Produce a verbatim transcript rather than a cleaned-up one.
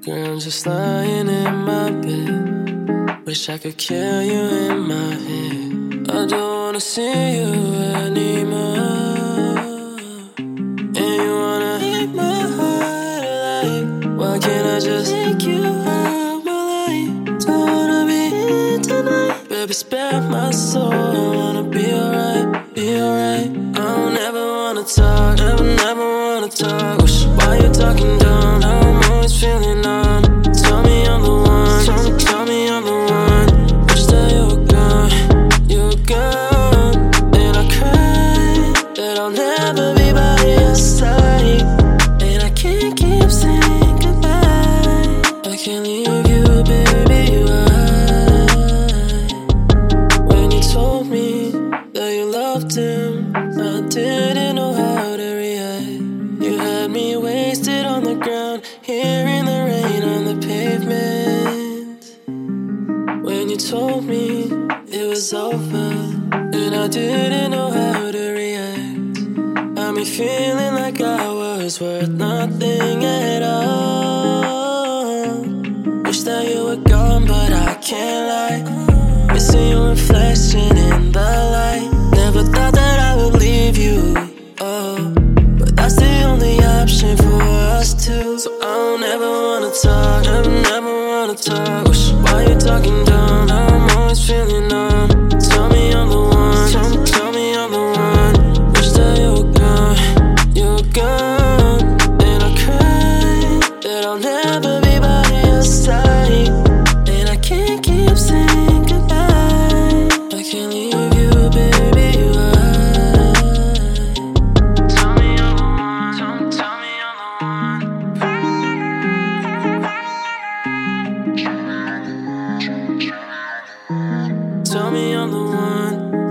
Girl, I'm just lying in my bed. Wish I could kill you in my head. I don't wanna see you anymore. And you wanna hit my heart alive. Why can't I just take you out my life? Don't wanna be here tonight. Baby, spare my soul. I wanna be alright, be alright. I don't ever wanna talk, never, never wanna talk. Wish, why you talking dumb? Now I'm always feeling numb. Tell me I'm the one, tell me, tell me I'm the one. Wish that you were gone, you were gone. And I cry that I'll never be by your side. And I can't keep saying goodbye. I can't leave you, baby, why? When you told me that you loved him, I didn't know how to react. You had me wasted on the ground, hearing the rain on the pavement. When you told me it was over, and I didn't know how to react. Had me feeling like I was worth nothing at all. Wish that you were gone, but I can't lie. Missing your reflection in the light. Never thought that I would leave you, oh, but that's the only option for us two. So I don't ever wanna talk, never, never wanna talk. Wish, why you talking dumb? Now I'm always feeling numb. Tell me I'm the one, tell me, tell me I'm the one. Wish that you were gone, you were gone. And I cry that I'll never be by your side. And I can't keep saying goodbye. I can't leave you, baby, why? Tell me I'm the one, tell me, tell me I'm the one. Tell me I'm the one.